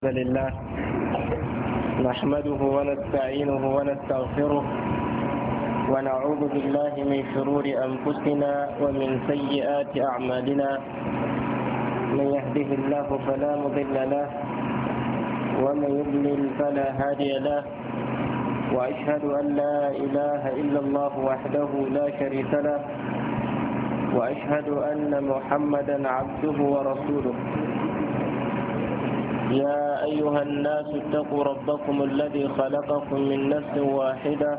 الحمد لله نحمده ونستعينه ونستغفره ونعوذ بالله من شرور أنفسنا ومن سيئات أعمالنا. من يهده الله فلا مضل له ومن يضلل فلا هادي له، وأشهد أن لا إله إلا الله وحده لا شريك له، وأشهد أن محمدا عبده ورسوله. يا أيها الناس اتقوا ربكم الذي خلقكم من نفس واحدة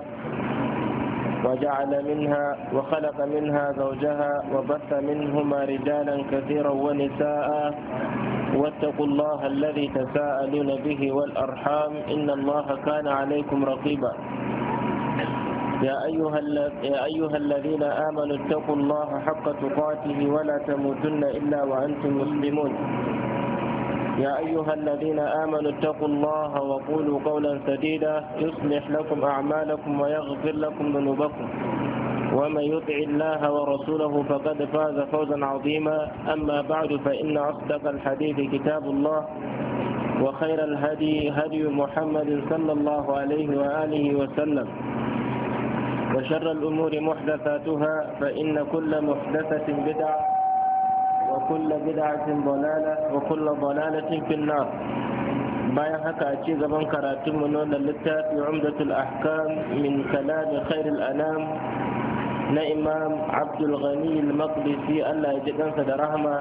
وخلق منها زوجها وبث منهما رجالا كثيرا ونساء، واتقوا الله الذي تساءلون به والأرحام إن الله كان عليكم رقيبا. يا أيها الذين آمنوا اتقوا الله حق تقاته ولا تموتن إلا وأنتم مسلمون. يا أيها الذين آمنوا اتقوا الله وقولوا قولا سديدا يصلح لكم أعمالكم ويغفر لكم ذنوبكم، ومن يطع الله ورسوله فقد فاز فوزا عظيما. أما بعد، فإن أصدق الحديث كتاب الله، وخير الهدي هدي محمد صلى الله عليه وآله وسلم، وشر الأمور محدثاتها، فإن كل محدثة بدعة وكل بدعة ضلالة وكل ضلالة في النار. bayan haka a ci gaban karatunmu na wannan littafi Umdatul Ahkam min kalami khairul anam na Imam Abdul Ghani al-Maqdisi, Allah ya ji kansa da rahama.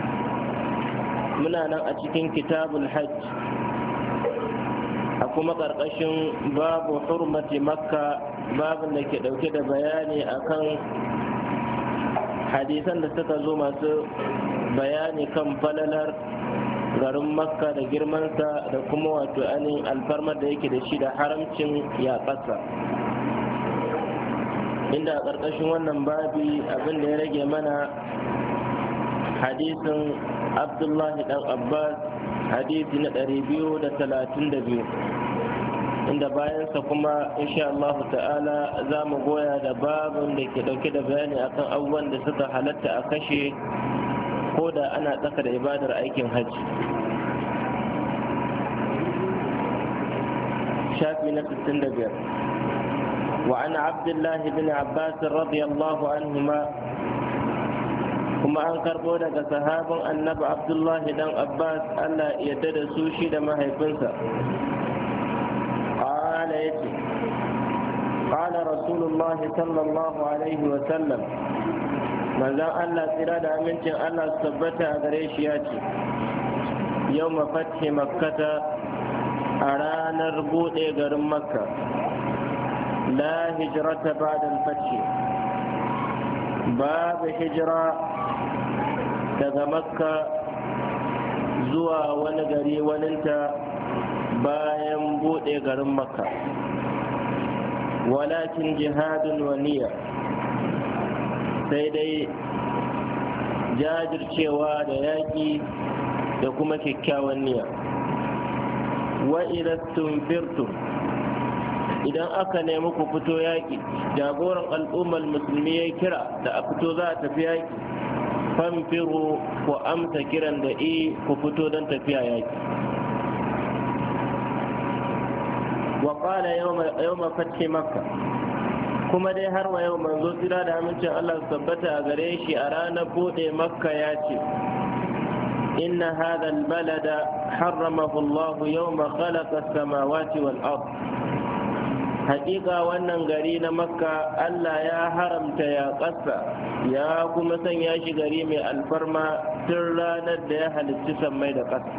Muna nan a cikin kitabul hajj, a kuma ƙarƙashin babu hurmati makka, babin da ke ɗauke da bayani akan hadisan da suka zo masu bayani kan falalar garin makka da girmansa da kuma wato ainihin alfarmar da yake da shi da haramcin yaƙasa, inda a ƙarƙashin wannan babi abin da ya rage mana hadisin abdullahi dan abbas, hadisi na 232, inda bayansa kuma insha Allah ta'ala za mu goya da babin da ke dauke da bayani akan abubuwan da suka halatta a kashe ko da ana tsaka da ibadar aikin hajji. shafi na 65. wa an abdullahi bin abbas radiyallahu anhuma, kuma an karbo daga sahabin annabi abdullahi dan abbas, Allah ya yarda da su shi da mahaifinsa. قال رسول الله صلى الله عليه وسلم، manzon Allah tsira da amincin Allah su tabbata a gare shi ya ce, yau mafathi makkata, a ranar buɗe garin makka, la hijrata ba'da al-fathi, babu hijira daga makka zuwa wani gari waninta bayan buɗe garin makka, walakin jihadun wa niyya, sai dai jajircewa da yaƙi da kuma kyakkyawan niyya. wa idan tumfirtum, idan aka nemi ku fito yaƙi, jagoran al'ummar musulmi ya kira da a fito za a tafi yaƙi, famfiru, ku amsa kiran da ku fito don tafiya yaƙi. wa qala yawma fathi makka, kuma dai har wa yau manzo tsira da amincin Allah su tabbata a gare shi a ranar bude makka ya ce, inna hadha albalada harramahu Allah yawma khalaqa as-samawati wal ard, haƙiƙa wannan gari na makka Allah ya haramta ya ƙasa, ya kuma sanya shi gari mai alfarma tun ranar da ya halicci sammai da ƙasa.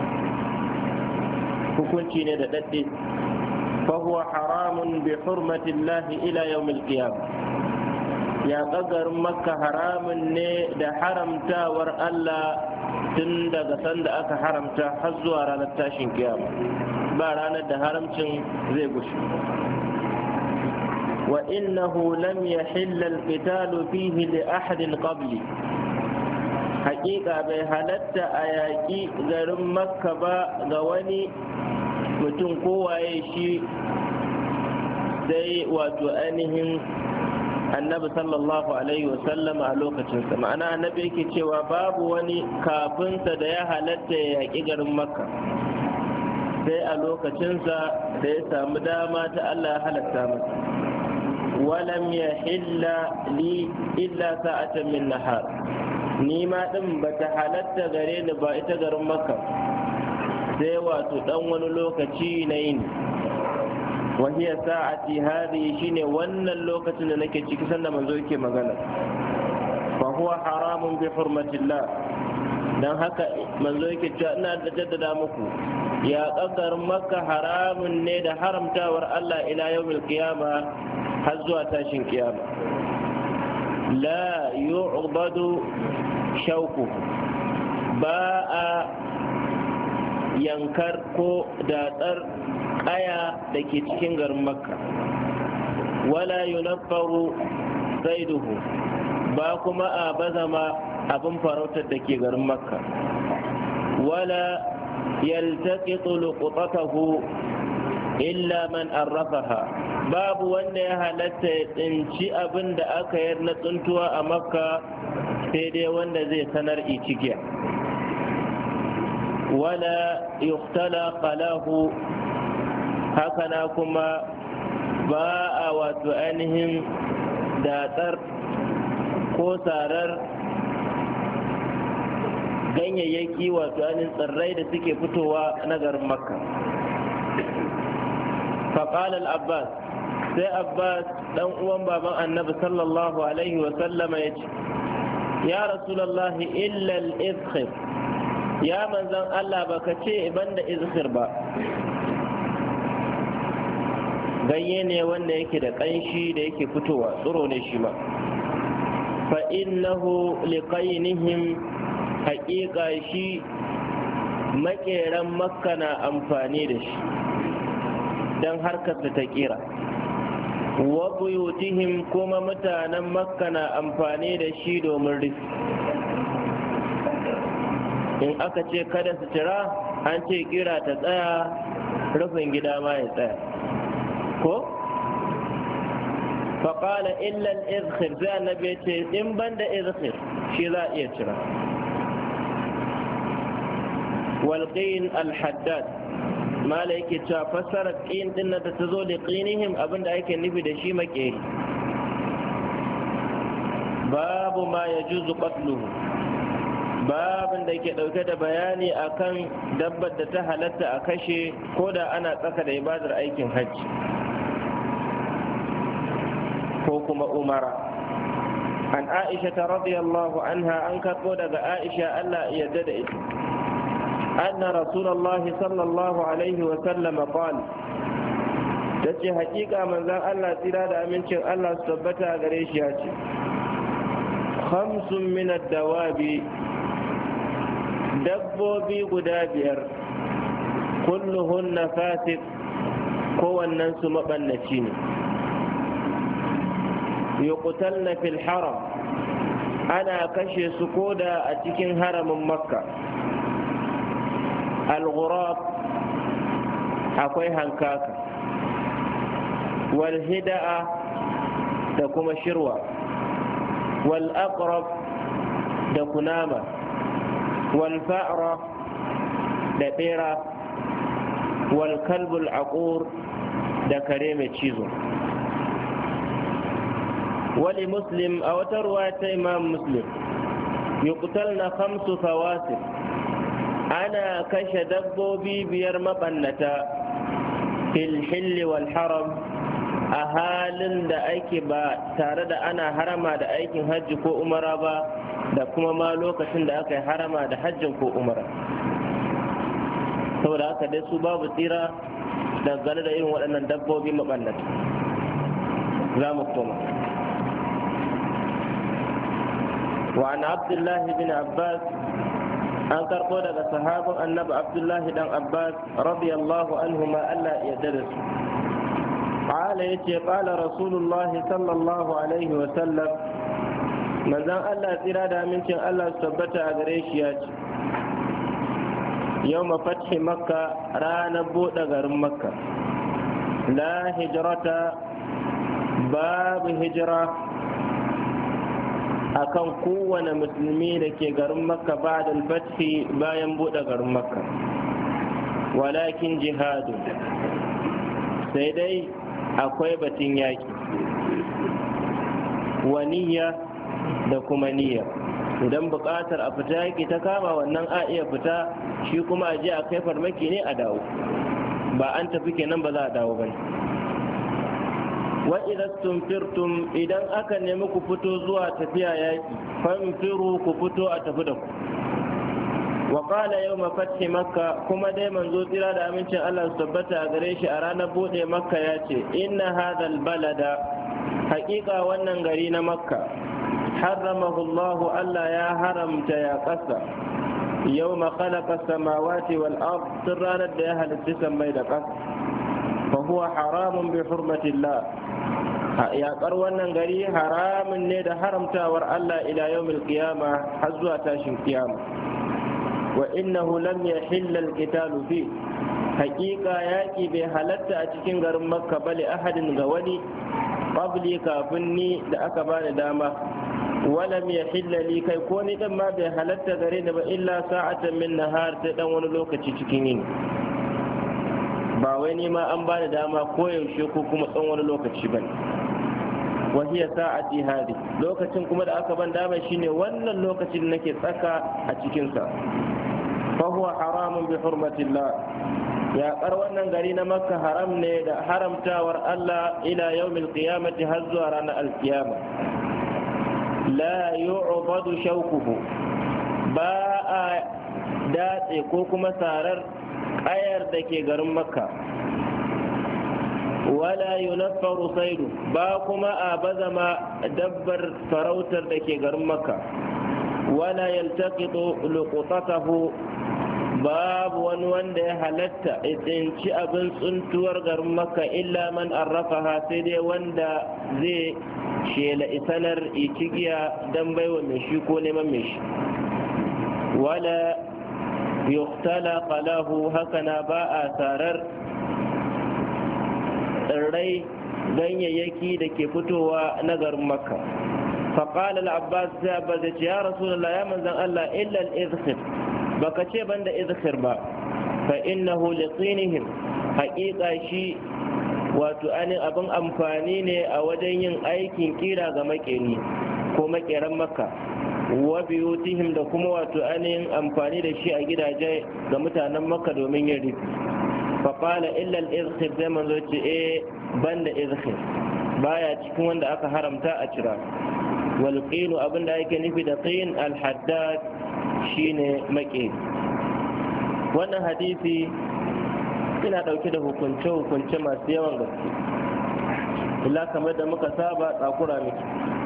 hukunci ne da dadde. فهو حرام بحرمة الله إلى يوم القيامة، يا قدر مكة حرام ده حرمتا ور الله تند قصند أك حرمتا حزوا رانا التاشين قيامة بارانا ده حرمتين زي قش. وإنه لم يحل القتال فيه لأحد قبلي، حقيقة بهلت آياكي غير مكة با غواني mutum kowaye shi sai wato ainihin annabi sallallahu alaihi wasallam a lokacinsa. Ma'ana annabi yake cewa babu wani kafinsa da ya halatta ya yaƙi garin makka sai a lokacinsa da ya samu dama ta Allah ya halatta masa walam ya hilla li illa sa'atan min nahar ni ma din bata halatta gare ni ba ita garin makka sai wato dan wani lokaci na yini وهي ساعتي هذه شيني وانا اللوكة لنكي تشكسنا من ذوكي مغانا فهو حرام بحرمة الله dan haka manzo yake cewa ina da jaddada muku ya kasar makka haramun ne da haramtawar Allah ila yawmil qiyama har zuwa tashin kiyama la yu'badu shauku ba a yankar ko datsar kaya da ke cikin garin makka wala yunaffaru saiduhu ba kuma a bazama abin farautar da ke garin makka wala yaltaqitu luqtatahu illa man arrafaha babu wanda ya halatta ya tsinci abin da aka yar na tsuntuwa a makka sai dai wanda zai sanar icigiya wala yuqtala qalahu hakana kuma ba a wato ainihin datsar ko sarar ganyayyaki wato ainihin tsirrai da suke fitowa na garin makka faƙal al-abbas sai abbas ɗan uwan baban annabi sallallahu alaihi wasallama ya ce ya rasulallahi illa al-izkhir ya manzan allah baka ce banda izkhir ba ganye ne wanda yake da ƙanshi da yake fitowa tsiro ne shi ma fa innahu liqainihim haƙiƙa shi maƙeran makka na amfani da shi don harkarsa ta ƙira wa buyutihim kuma mutanen makka na amfani da shi domin rufi in aka ce kada su cira an ce ƙira ta tsaya rufin gida ma ya tsaya ko faƙala illal izkhir zai annabi ce in banda izkhir shi za a iya cira walqin alhaddad mala yake cewa fassarar ƙin din da ta zo da ƙinihim abinda ake nufi da shi makeri babu ma ya juzu qatluhu babin da ke ɗauke da bayani akan dabbar da ta halatta a kashe ko da ana tsaka da ibadar aikin hajji ko kuma umara an aisha ta radiyallahu anha an karɓo daga aisha Allah ya yarda da ita anna rasulullahi sallallahu alaihi wa sallam qala tace hakika manzon Allah tsira da amincin Allah su tabbata gare shi ya ce khamsun min ad-dawabi dabbobi guda biyar kulluhunna fasik kowannen su mabannaci ne yuqtalna fil haram ana kashe su koda a cikin haramin makka al-ghurab akwai hankaka wal hida'a da kuma shirwa wal aqrab da kunama wal fa'ra da bera wal kalbul aqur da kare mai cizo wali muslim a wata ruwa ta imam muslim yuqtalna khamsu fawasif ana kashe dabbobi biyar mabannata fil hilli wal haram a halin da ake ba tare da ana harama da aikin hajji ko umara ba da kuma ma lokacin da aka yi harama da hajjin ko umara saboda haka dai su babu tsira dangane da irin waɗannan dabbobi mabannata za mu koma وعن عبد الله بن عباس an karɓo daga sahabin annabi abdullahi dan abbas radiyallahu anhuma Allah ya yarda su qala yace qala rasulullahi sallallahu alaihi wa sallam manzon Allah tsira da amincin Allah su tabbata a gare shi ya ce yawma fathi makka ranar buɗe garin makka la hijrata babu hijira akan kowane musulmi da ke garin makka ba da alfathi bayan buɗe garin makka walakin jihadu, sai dai akwai batun yaƙi wa niyya da kuma niyya. Idan buƙatar a fita yaƙi ta kama, wannan a iya fita, shi kuma a je a kai farmaki ne a dawo, ba an tafi kenan ba za a dawo ba. wa idan tumfirtum, idan aka nemi ku fito zuwa tafiya yaƙi, famfiru, ku fito a tafi da ku. wa qala yawma fathi makka, kuma dai manzo tsira da amincin Allah su tabbata a gare shi a ranar bude makka ya ce, inna hadhal balada, haƙiƙa wannan gari na makka, harramahu Allah, Allah ya haramta ya ƙasa, yawma khalaqa samawati wal ard, tun ranar da ya halitta sammai da ƙasa, fa huwa haramun bi hurmatillah, yaƙar wannan gari haramun ne da haramtawar Allah ila yawmil qiyama, har zuwa tashin kiyama. wa innahu lam yahilla al-qitalu fi, haƙiƙa yaƙi bai halatta a cikin garin makka bali ahadin ga wani qabli, kafin ni da aka bani dama, walam yahilla li, kai ko ni dan ma bai halatta gare ni ba illa sa'atan min nahar, ta dan wani lokaci cikin yini, ba wai ni ma an bani dama ko yaushe ko kuma tsawon wani lokaci bane. wa hiya sa'ati hadi, lokacin kuma da aka ban dama shine wannan lokacin da nake tsaka a cikin sa. fa huwa haramun bi hurmatillah, yaƙar wannan gari na makka haram ne da haramtawar Allah ila yawmil qiyamati, har zuwa ranar alkiyama. la yu'badu shawkuhu, ba a datse ko kuma sarar ƙayar da ke garin makka. wala yunaffaru saidu, ba kuma a bazama dabbar farautar da ke garin makka. wala yaltaqitu luqtatahu, babu wani wanda ya halatta ya tsinci abin tsuntuwar garin makka illa man arrafaha, sai dai wanda zai shela isanar ikigiya don baiwa mai shi ko neman mai shi. wala yuqtala qalahu, haka na ba a sarar tsirrai ganyayyaki da ke fitowa na garin makka. faƙalar abbas sai abbas ya ce, ya rasulallah, ya manzan Allah, illa al-izkhir, baka ce banda izkhir ba, fa innahu liqinihim, haƙiƙa shi wato anin abin amfani ne a wajen yin aikin kira ga makeri ko makeran makka, wa biyutihim, da kuma wato anin amfani da shi a gidaje ga mutanen makka domin yin rufi. faƙala illal izkhir, sai manzo ce banda izkhir, baya cikin wanda aka haramta a cira. wal qinu, abinda ake nufi da qin al haddad shine maƙeri. wannan hadisi ina ɗauke da hukunce masu yawan gaske, illa kamar da muka saba tsakura miki.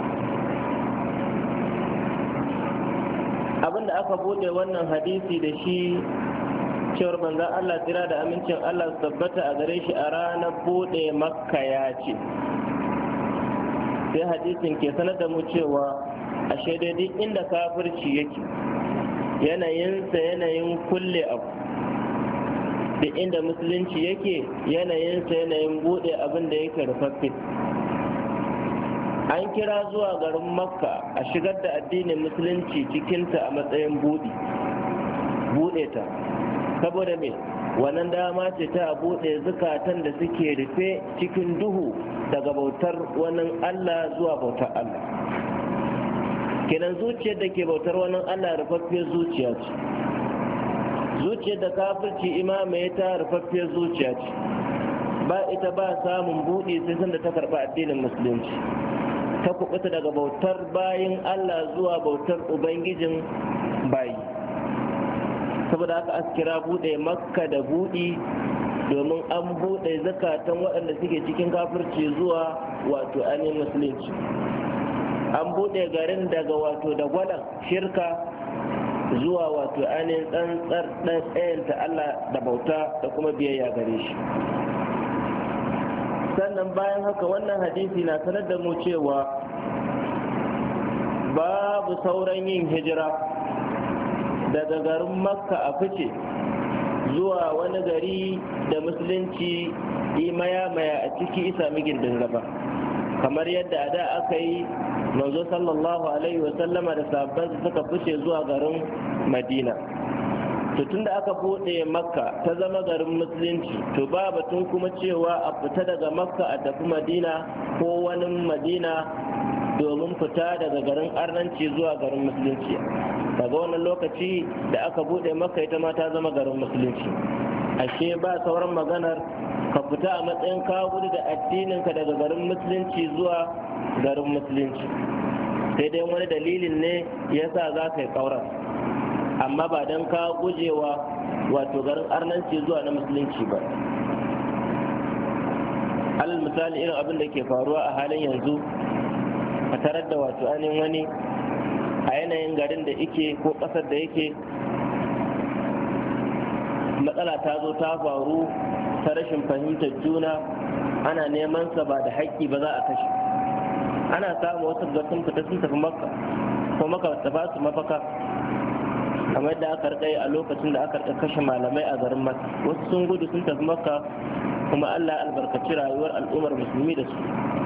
abinda aka bude wannan hadisi da shi, cewar manzon Allah tsira da amincin Allah su tabbata a gare shi a ranar bude makka ya ce, sai hadisin ke sanar da mu cewa a shaidadi inda kafirci yake, yanayinsa yanayin kulle abu, da inda musulunci yake yanayinsa yanayin bude abin da yake rufaffe. an kira zuwa garin makka a shigar da addinin musulunci cikinta a matsayin bude ta, saboda me, wannan dama ce ta bude zukatan da suke rufe cikin duhu daga bautar wani Allah zuwa bautar Allah. kenan zuciyar da ke bautar wani Allah rufaffiyar zuciya ce, zuciyar da kafirci imama ta rufaffiyar zuciya ce, ba ita ba samun buɗe sai sanda ta karɓi addinin musulunci, ta kubuta daga bautar bayin Allah zuwa bautar ubangijin bayi. saboda haka aka kira buɗe makka da buɗi, domin an buɗe zakatan waɗanda suke cikin kafirci zuwa wato ainihin musulunci. an buɗe garin daga wato da gwalan shirka zuwa wato ainihin tsantsar tsayanta Allah da bauta da kuma biyayya gare shi. sannan bayan haka wannan hadisi na sanar da mu cewa babu sauran yin hijira daga garin makka a fice zuwa wani gari da musulunci maya a ciki isa migin gaba, kamar yadda a da aka yi manzo sallallahu alaihi wasallama da sahabban suka fice zuwa garin madina. to tunda aka buɗe makka ta zama garin musulunci to ba batun kuma cewa a fita daga makka a tafi madina ko wani madina domin fita daga garin arnanci zuwa garin musulunci. Daga wannan lokaci da aka buɗe makka ita ma ta zama garin musulunci, ashe ba sauran maganar ka fita a matsayin ka gudu da addininka daga garin musulunci zuwa garin musulunci, sai dai wani dalilin ne yasa za ka yi ƙaurar, amma ba don ka gujewa wato garin arnanci zuwa na musulunci ba. alal misali irin abin da ke faruwa a halin yanzu, a tarar da wato ainihin wani a yanayin garin da yake ko ƙasar da yake matsala ta zo ta faru ta rashin fahimtar juna, ana neman sa ba da haƙƙi ba za a kashe. Ana samu wasu ga sun fita sun tafi makka ko maka ta ba su mafaka, kamar yadda aka rika a lokacin da aka rika kashe malamai a garin makka. Wasu sun gudu sun tafi makka, kuma Allah ya albarkaci rayuwar al'ummar musulmi da su.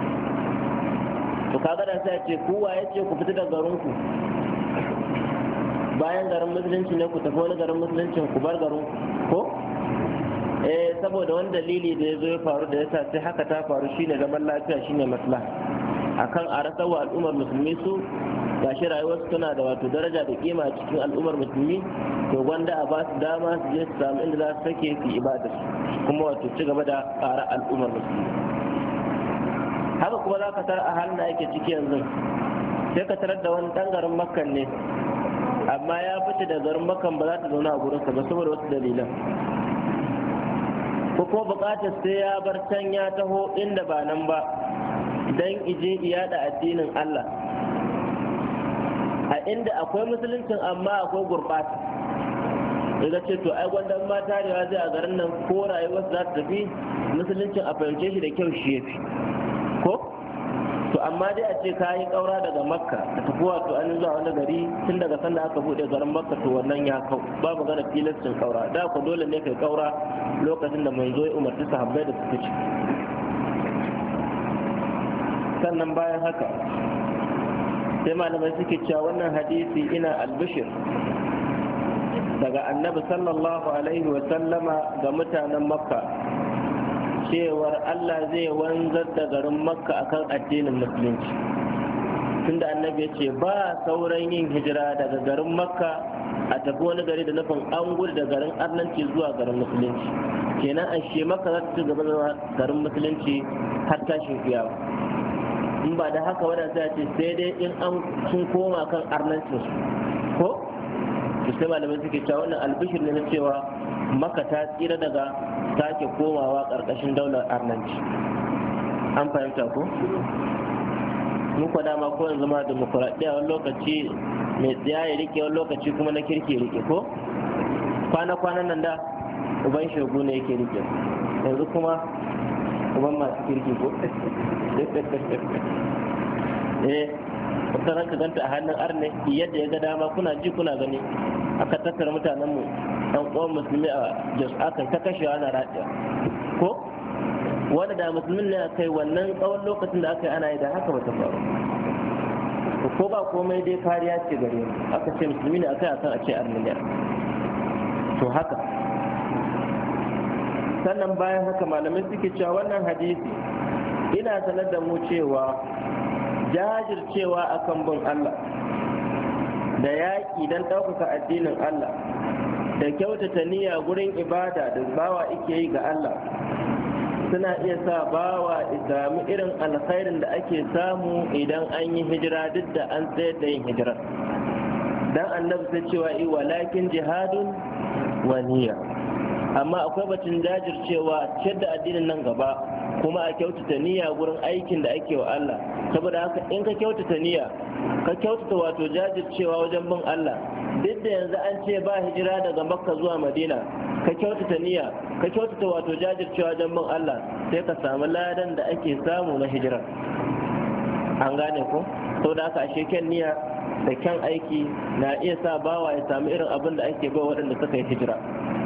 To kaga da sai ce kowa ya ce ku fita daga garinku, bayan garin musulunci ne ku tafi wani garin musulunci ku bar garin ko saboda wani dalili da ya zo ya faru da yasa sai haka ta faru shine zaman lafiya shine maslaha akan a rasa wa al'ummar musulmi su gashi rayuwarsu tana da wato daraja da kima a cikin al'ummar musulmi, to gwanda a ba su dama su je su samu inda za su sake su ibada su kuma wato ci gaba da ƙara al'ummar musulmi. Haka kuma za ka tarar a halin da ake ciki yanzu, sai ka tarar da wani ɗan garin makkan ne amma ya fice da garin makkan ba za ta zauna a gurinsa ba saboda wasu dalilan, ko kuma buƙatar sai ya bar can ya taho inda ba nan ba don ije iyada addinin Allah a inda akwai musuluncin amma akwai gurɓata. Daga ce to ai gwandan ma tarewa zai a garin nan ko rayuwar za ta tafi musuluncin a fahimce shi da kyau shi ya fi ko to amma dai a ce ka yi ƙaura daga makka ka tafi wato an zuwa wani gari tun daga sanda aka buɗe garin makka to wannan ya kau ba magana filastin ƙaura, da ku dole ne kai ƙaura lokacin da mai zo ya umarci sahabbai da suka ci. Sannan bayan haka sai malamai suke cewa wannan hadisi ina albishir daga annabi sallallahu alaihi wa sallama ga mutanen makka cewar Allah zai wanzar da garin makka akan addinin musulunci, tunda annabi ya ce ba sauran yin hijira daga garin makka a tafi wani gari da nufin an gudu da garin arnanci zuwa garin musulunci, kenan ashe makka za ta ci gaba da garin musulunci har tashin kiyama. In ba da haka wadda sai ce sai dai in an sun koma kan arnancin su ko to sai malamai suke cewa wannan albishir ne na cewa maka ta tsira daga sake komawa karkashin daular arnanci. An fahimta ko muku dama ko yanzu ma demokuraɗiyya wani lokaci mai tsiya ya rike wani lokaci kuma na kirki ya rike ko kwana-kwanan nan da uban shegu ne yake rike, yanzu kuma uban masu kirki ko wata ranka ganta a hannun arne yadda ya ga dama kuna ji kuna gani aka tattara mutanenmu ɗan uwan musulmi a jos aka ta kashewa ana raɗiya ko wanda da musulmin ne a kai wannan tsawon lokacin da aka yi ana yi da haka bata faru ko ba komai dai kariya ce gare mu aka ce musulmi ne akai akan a ce armeniya to haka. Sannan bayan haka malamai suke cewa wannan hadisi ina sanar da mu cewa jajircewa akan bin Allah da yaƙi don ɗaukaka addinin Allah da kyautata niyya gurin ibada da bawa ike yi ga Allah suna iya sa bawa sami irin alkhairin da ake samu idan an yi hijira duk da an tsayar da yin hijira. Dan annabi sai cewa walakin jihadun wa niyya, amma akwai batun jajircewa ciyar da addinin nan gaba kuma a kyautata niyya gurin aikin da ake wa Allah. Saboda haka in ka kyautata niyya ka kyautata wato jajircewa wajen bin Allah, duk da yanzu an ce ba hijira daga Makka zuwa Madina, ka kyautata niyya ka kyautata wato jajircewa wajen bin Allah, sai ka samu ladan da ake samu na hijira. An gane ko? Saboda haka ashe kyan niyya da kyan aiki na iya sa bawa ya samu irin abin da ake ba waɗanda suka yi hijira.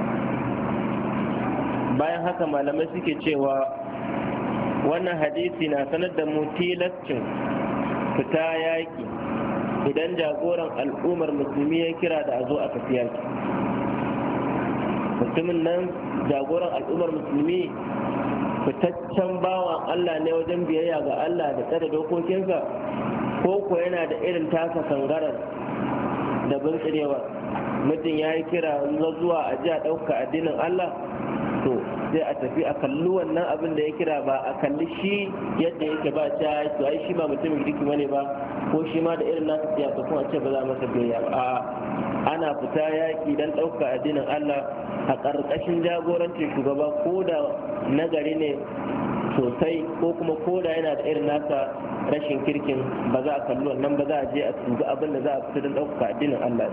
Bayan haka malamai suke cewa wannan hadisi na sanar da mu tilascin fita yaƙi idan jagoran al'ummar musulmi ya kira da a zo a tafi yaƙi. mutumin nan jagoran al'ummar musulmi fitaccen bawan Allah ne wajen biyayya ga Allah da tsare dokokinsa, ko ko yana da irin tasa sangarar da bintsirewa. Mutum ya yi kira zuwa a ji a ɗauka addinin Allah, to sai a tafi a kalli wannan abin da ya kira, ba a kalli shi yadda yake ba ta to ai shi ba mutumin kirki bane ba, ko shi ma da irin nasa siyasa kuma ce ba za masa biyayya ba. Ana fita yaki dan ɗauka addinin Allah a ƙarƙashin jagorancin shugaba, ko da nagari ne sosai ko kuma ko da yana da irin nasa rashin kirkin, ba za a kalli wannan ba, za a je a tuga abin da za a fita don ɗauka addinin Allah.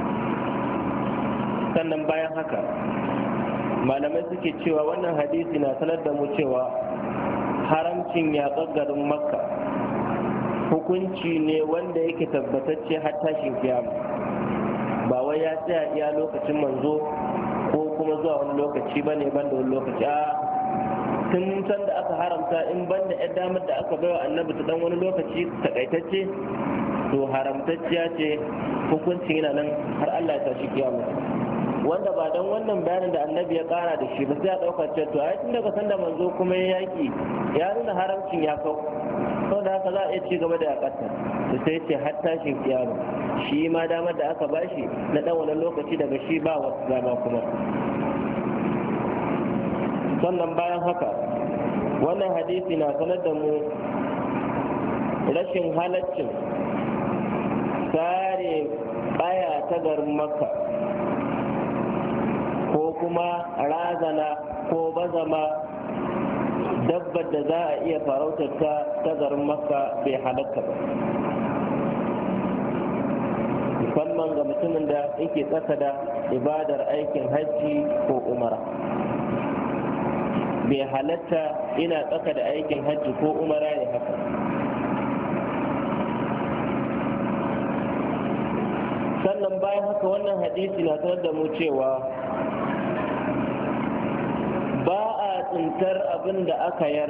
Sannan bayan haka malamai suke cewa wannan hadisi na sanar da mu cewa haramcin yaƙar garin Makka hukunci ne wanda yake tabbatacce har tashin kiyama, ba wai ya tsaya iya lokacin manzo ko kuma zuwa wani lokaci ba ne, banda wani lokaci. Tun san da aka haramta, in banda yan damar da aka baiwa annabi ta dan wani lokaci takaitacce, to haramtacciya ce, hukuncin yana nan har Allah ya tashi kiyama. Wanda ba don wannan bayanin da annabi ya kara da shi ba, sai a ɗauka cewa to ai tun daga sanda manzo kuma ya yaki ya nuna haramcin ya kau, saboda haka za a iya ci gaba da yaƙarta. To sai ce har tashin kiyama, shi ma damar da aka bashi na ɗan wani lokaci daga shi ba wasu dama kuma. Sannan bayan haka wannan hadisi na sanar da mu rashin halaccin sare ƙaya ta garin Makka, ko kuma razana ko bazama dabbar da za a iya farautar ta garin Makka bai halatta ba, musamman ga mutumin da yake tsaka da ibadar aikin hajji ko umara. Bai halatta ina tsaka da aikin hajji ko umara ne haka. Sannan bayan haka wannan hadisi na sanar da mu cewa ba a tsintar abin da aka yar,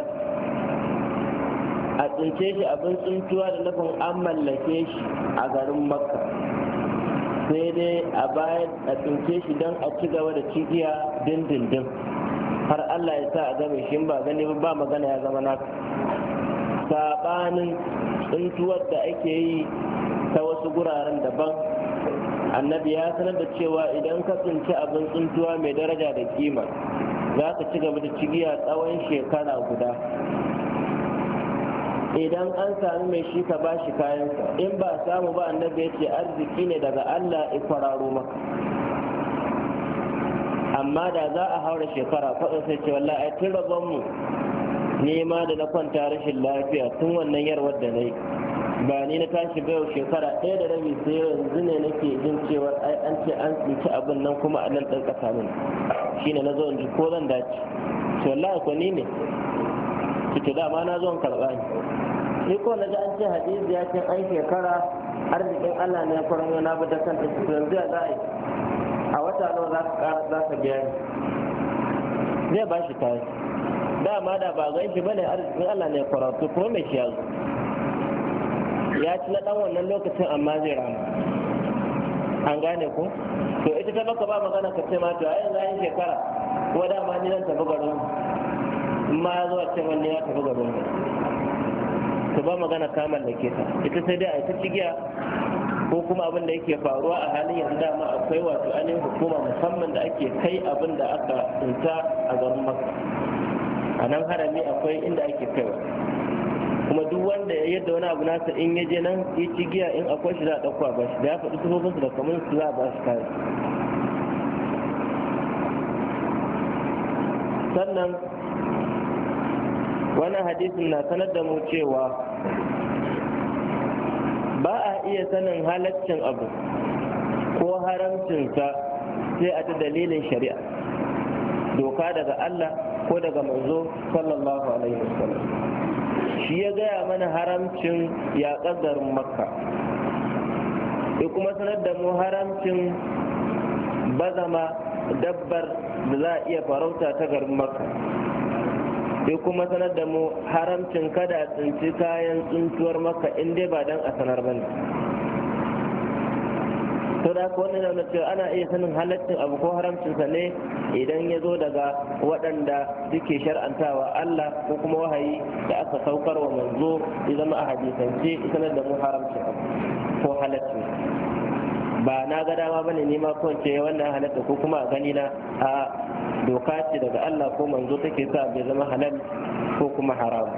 a tsince shi abin tsintuwa da nufin an mallake shi a garin Makka, sai dai a bayan a tsince shi don a ci gaba da cigiya dindindin har Allah ya sa a game shi, ba gani ba magana ya zama naka. Saɓanin tsintuwar da ake yi ta wasu guraren daban, annabi ya sanar da cewa idan ka tsinci abin tsintuwa mai daraja da kima, za ka ci gaba da cigiya tsawon shekara guda. Idan an sami mai shi ka ba shi kayansa, in ba samu ba annabi ya ce arziki ne daga Allah ya kwararo maka. Amma da za a haura shekara kwaɗa sai ce wallahi ai tun rabonmu nema da na kwanta rashin lafiya tun wannan yarwar da na yi, ba ni na tashi bayo shekara ɗaya da rabi sai yanzu ne nake jin cewa ai an ce an tsinci abin nan kuma a nan ɗan ƙasa min, shine na zo in ji ko zan dace. to wallahi ko ni ne ki dama na zo in karɓa ni ko na ji an ce hadisi ya ce an shekara arzikin Allah ne ya kwaranyo na bi da kanta, to yanzu ya za a yi a wata nawa za ka biya ni, zai ba shi tayi. Dama da ba gan shi bane arzikin Allah ne kwaratu kuma mai shi ya zo ya ci na dan wannan lokacin, amma zai rama. An gane ko? To ita ta maka ba magana ka ce ma to ai yanzu an shekara ko dama ni zan tafi garin, in ma ya zo a ce wani ya tafi garin, to ba magana ka mallake ta. Ita sai dai a ita cigiya, ko kuma abin da yake faruwa a halin yanzu dama akwai wato ainihin hukuma musamman da ake kai abin da aka tsinta a garin Makka. A nan harami akwai inda ake kaiwa, kuma duk wanda ya yadda wani abu nasa in ya je nan ya ci giya, in akwai shi za a ɗauko a bashi, da ya faɗi tufofinsu da kamar su za a bashi kayan. Sannan wannan hadisin na sanar da mu cewa ba a iya sanin halaccin abu ko haramcinsa sai a ta dalilin shari'a, doka daga Allah ko daga manzo sallallahu alaihi wasallam. Shi ya gaya mana haramcin yaƙar garin Makka, ya kuma sanar da mu haramcin bazama dabbar da za a iya farauta ta garin Makka, ya kuma sanar da mu haramcin kada a tsinci kayan tsintuwar Makka in dai ba dan a sanar bane. to da haka wannan yana cewa ana iya sanin halaccin abu ko haramcinsa ne idan ya zo daga waɗanda suke shar'antawa Allah ko kuma wahayi da aka saukar wa manzo ya zama a hadisance sanar da mu haramcin abu ko halaccin. Ba na ga dama bane ne ma ko ce wannan halatta ko kuma a gani na a doka ce daga Allah ko manzo take sa bai zama halal ko kuma haram.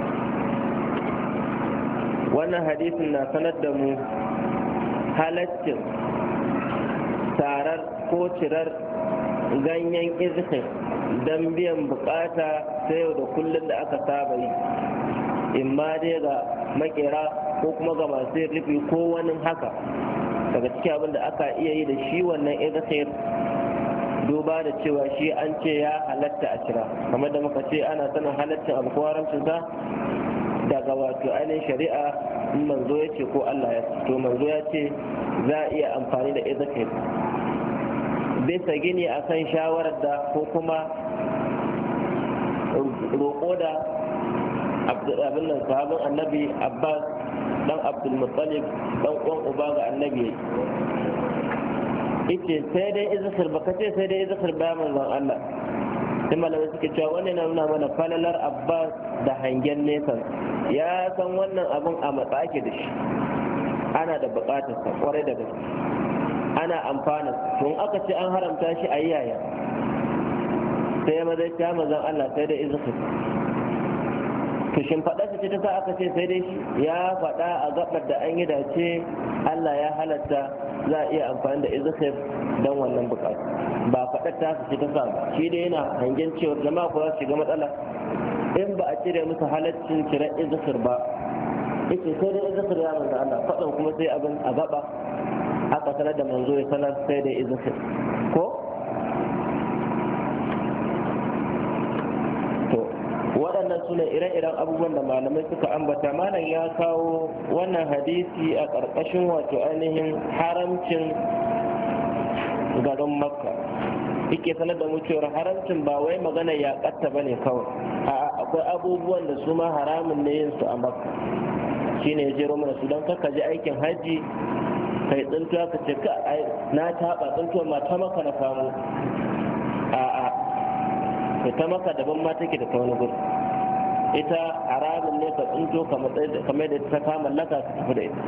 Wannan hadisin na sanar da mu halaccin tarar ko cirar ganyen izhir don biyan bukata ta yau da kullum da aka saba yi, imma dai ga makera ko kuma ga masu rufi ko wani haka daga cikin abin da aka iya yi da shi wannan izhir, duba da cewa shi an ce ya halatta a cira, kamar da muka ce ana sanin halaccin abu ko haramcinsa daga wato ainihin shari'a in manzo ya ce ko Allah ya ce. To manzo ya ce za a iya amfani da izhir bisa gini akan shawarar da ko kuma roƙo da abin nan sahabin annabi Abbas dan Abdul Muttalib dan uwan uba ga annabi yace sai dai izhir, baka ce sai dai izhir ba manzon Allah. sai malamai suke cewa wannan na nuna mana falalar Abbas da hangen nesa, ya san wannan abin a matsake da shi, ana da bukatarsa kwarai da gaske, ana amfana. Tun aka ce an haramta shi a yaya sai ya mazai ta mazan Allah sai da izhir. To shin faɗa ce ta sa aka ce sai dai shi ya faɗa a gabar da an yi dace Allah ya halatta za a iya amfani da izhir don wannan bukatu, ba faɗa ta ce ta sa ba. Shi dai yana hangen cewa jama'a ko za su shiga matsala in ba a cire musu halaccin cire izhir ba. Yace sai dai izhir ya manzo Allah, faɗan kuma sai abin a gaba aka sanar da manzo ya sanar sai dai izhir ko. Waɗannan su ne ire-iren abubuwan da malamai suka ambata. Malam ya kawo wannan hadisi a ƙarƙashin wato ainihin haramcin garin Makka. Yake sanar da mu cewar haramcin ba wai magana ya ƙatta bane kawai, a'a akwai abubuwan da su ma haramun ne yin su a Makka. Shine ya jero mana su don kaka je aikin haji kai tsintuwa ka ce ka na taɓa tsintuwa ma ta maka na samu, a'a ta maka daban ma take da ta wani gudu. Ita haramun ne ka tsinto kamar da ta kama mallaka ka tafi da ita.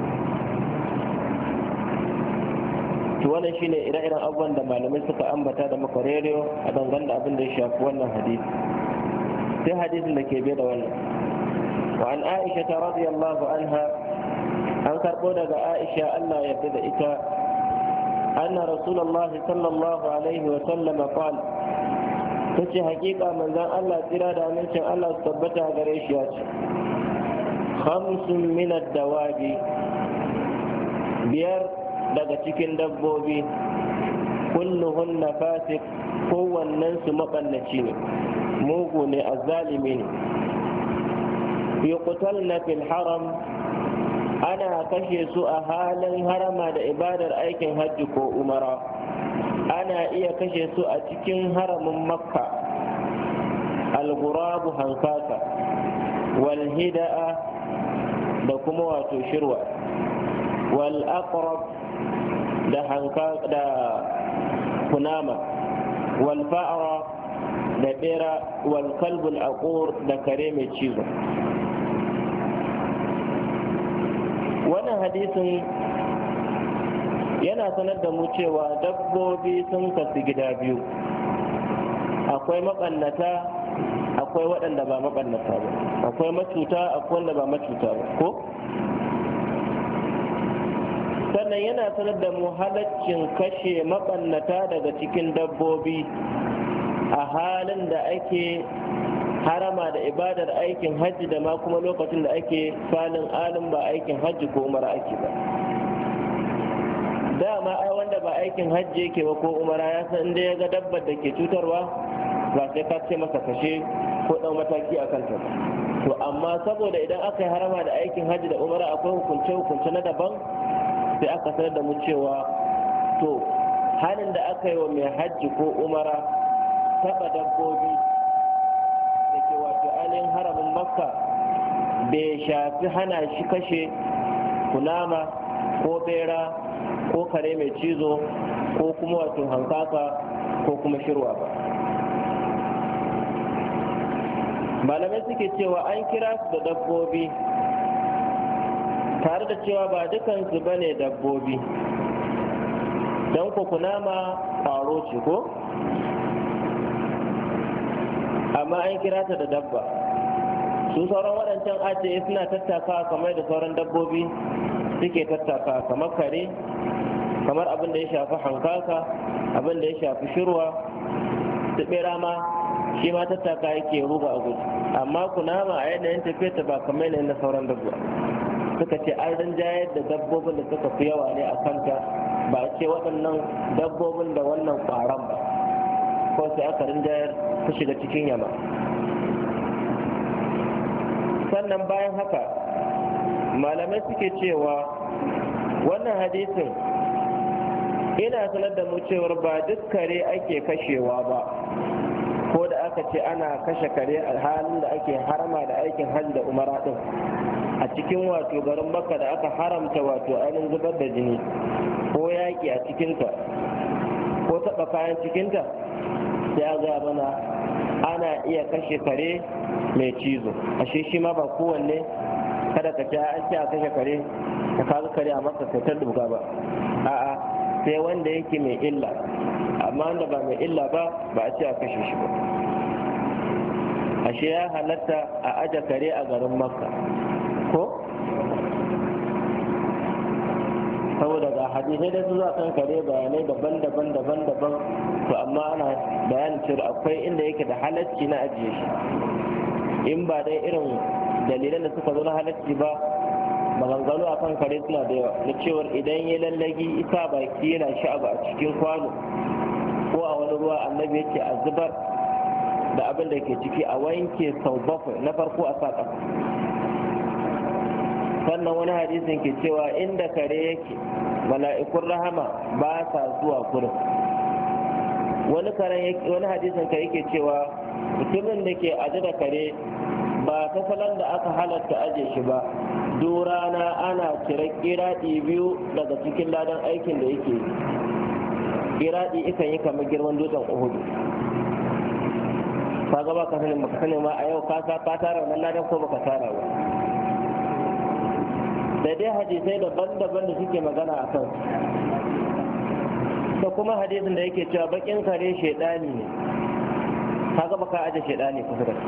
To wannan shine ire-iren abubuwan da malamai suka ambata da muka rediyo a dangane da abin da ya shafi wannan hadisi. Sai hadisin da ke bai da wannan, wa an Aisha ta radiyallahu anha, an karɓo daga Aisha Allah ya yarda da ita, anna Rasulullahi sallallahu alaihi wa sallam qala, ta ce hakika manzan Allah tsira da amincin Allah su tabbata gare shi ya ce, khamsun minad dawabi, biyar daga cikin dabbobi, kulluhun na fasik, kowannen su maɓallaci ne, mugu ne, azzalimi ne, yuqtalna fil haram, ana kashe su a halin harama da ibadar aikin hajji ko umara, ana iya kashe su a cikin haramin Makka, al-ghurabu hankaka, wal hida'a da kuma wato shirwa, wal aqrab da da kunama, wal fa'ra da bera, wal kalbul aqur da kare mai cizo. Wannan hadisin yana sanar da mu cewa dabbobi sun kasu gida biyu, akwai maɓannata akwai waɗanda ba maɓannata ba, akwai macuta akwai wanda ba macuta ba ko. Sannan yana sanar da mu halaccin kashe maɓannata daga cikin dabbobi a halin da ake harama da ibadar aikin hajji da ma kuma lokacin da ake salin alin ba aikin hajji ko umara ake ba. Dama ai wanda ba aikin hajji yake ba ko umara ya san inda ya ga dabbar da ke cutarwa ba sai ka ce masa kashe ko ɗau mataki a kanta. To amma saboda idan aka yi harama da aikin hajji da umara akwai hukunce na daban, sai aka sanar da mu cewa to halin da aka yi wa mai hajji ko umara taɓa dabbobi da ke wato ainihin haramin Makka bai shafi hana shi kashe kunama ko bera ko kare mai cizo ko kuma wato hankaka ko kuma shirwa ba. Malamai suke cewa an kira su da dabbobi tare da cewa ba dukansu ba ne dabbobi, don kunama ƙwaro ce ko? Amma an kira ta da dabba. Su sauran waɗancan ajiye suna tattakawa kamar da sauran dabbobi suke tattakawa, kamar kare, kamar abin da ya shafi hankaka, abin da ya shafi shirwa, su ɓera ma shi ma tattaka yake ruga a gudu. Amma kunama a yanayin tafiyar ta ba kamar yanayin na sauran dabba. Suka ce an rinjayar da dabbobin da suka fi yawa ne a kanta, ba a ce waɗannan dabbobin da wannan ƙwaron ba, ko sai aka rinjayar ta shiga cikin yama. Sannan bayan haka malamai suke cewa wannan hadisin ina sanar da mu cewar ba duk kare ake kashewa ba, ko da aka ce ana kashe kare a halin da ake harama da aikin hajji da umara din a cikin wato garin Makka da aka haramta wato ainihin zubar da jini ko yaƙi a cikinta ko taɓa kayan cikinta, sai a ga mana ana iya kashe kare mai cizo. Ashe shi ma ba kowanne kada ka ce an ce a kashe kare ka kaga kare a maka sai duga ba, a'a sai wanda yake mai illa, amma wanda ba mai illa ba a ce a kashe shi ba. Ashe ya halatta a aje kare a garin Makka ko? Saboda ga hadisai da su zuwa kan kare bayanai daban-daban to amma ana bayanin cewa akwai inda yake da halacci na ajiye shi, in ba dai irin dalilan da suka zo na halacci ba. Maganganu a kan kare suna da yawa na cewar idan ya lallagi isa baki yana sha'aba a cikin kwano ko a wani ruwa, annabi yake a zubar da abin da ke ciki a wanke sau 7, na farko a sa ƙasa. Sannan wani hadisin ke cewa inda kare yake mala'ikun rahama ba sa zuwa gurin. Wani hadisin ka yake cewa mutumin da ke aje da kare ba ta salon da aka halatta aje shi ba, duk rana ana cire kiraɗi 2 daga cikin ladan aikin da yake yi. Kiraɗi ikan yi kamar girman dutsen Uhud. Ka ga ba ka sani ma a yau ka tara wannan ladan ko baka tara ba. Da dai hadisai daban-daban da suke magana a kan, da kuma hadisin da yake cewa bakin kare shedani ne, ka ga baka aje shedani kusa da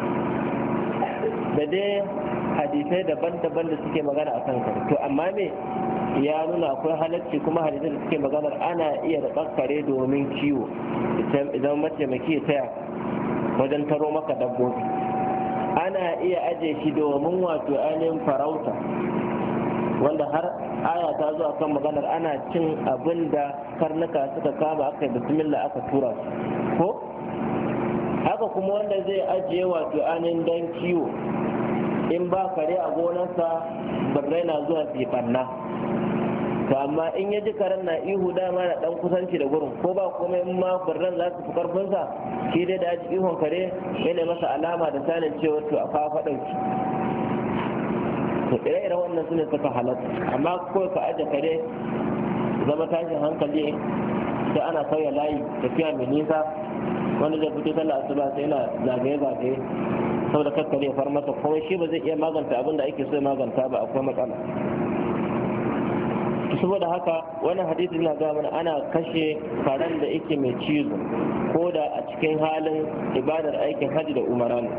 da dai hadisai daban-daban da suke magana a kan kare. To amma me ya nuna akwai halacci kuma hadisai da suke maganar ana iya da kare domin kiwo idan mataimaki ya taya wajen taro maka dabbobi. Ana iya aje shi domin wato ainihin farauta, wanda har aya ta zo akan maganar ana cin abin da karnuka suka kama aka yi bismillah aka tura su ko haka. Kuma wanda zai ajiye wato ainihin dan kiwo, in ba kare a gonarsa birrai na zuwa su yi ɓanna, to amma in ya ji karen na ihu dama na dan kusanci da gurin, ko ba komai in ma birran za su fi karfinsa, shi dai da aji ihun kare yana masa alama da sanin cewa to a fafa ɗauki. To ire-iren wannan su ne suka halatta, amma kawai ka aje kare zama tashin hankali sai ana sauya layi tafiya mai nisa, wanda zai fito sallah asuba sai yana zagaye-zagaye saboda kakkare ya far masa, kuma shi ba zai iya maganta abin da ake so ya maganta ba, akwai matsala. Saboda haka wani hadisi na ga mana ana kashe karen da yake mai cizo ko da a cikin halin ibadar aikin hajji da umara ne.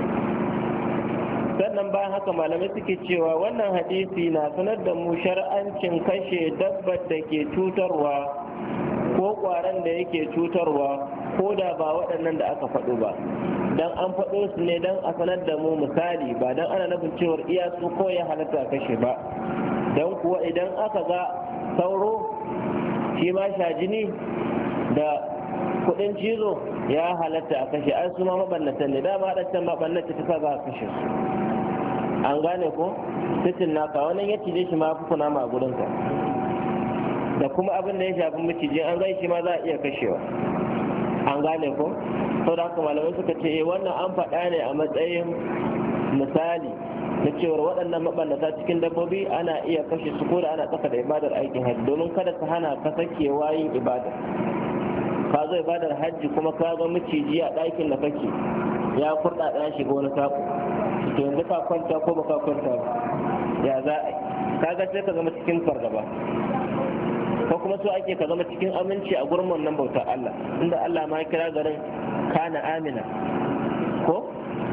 Sannan bayan haka malamai suke cewa wannan hadisi na sanar da mu shar'ancin kashe dabbar da ke cutarwa ko ƙwaron da yake cutarwa ko da ba waɗannan da aka faɗo ba, dan an faɗo su ne dan a sanar da mu misali, ba dan ana nufin cewar iya su ko ya halatta kashe ba. Dan kuwa idan aka ga sauro shi ma shajini da kuɗin cizo ya halatta a kashe, an su ma mabannatan ne, dama haɗancan mabannata ta sa za a kashe su. An gane ko titin naka wannan ya cije shi ma fi kuna ma gurinka, da kuma abin da ya shafi maciji an gai shi ma za a iya kashewa. An gane ko sau da haka malamai suka ce wannan an faɗa ne a matsayin misali na cewar waɗannan mabannata cikin dabbobi ana iya kashe su ko da ana tsaka da ibadar aikin hajji, domin kada ka hana ka sakewa yin ibada. Ka zo ibadar hajji kuma ka ga miciji a ɗakin da kake ya kurɗa ɗaya shiga wani sako, to yanzu ka kwanta ko ba ka kwanta ba, ya za a yi? Kaga sai ka zama cikin fargaba, ko kuma so ake ka zama cikin aminci a gurin wannan bautar Allah, inda Allah ma kira garin kana amina ko.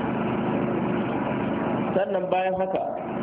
Sannan bayan haka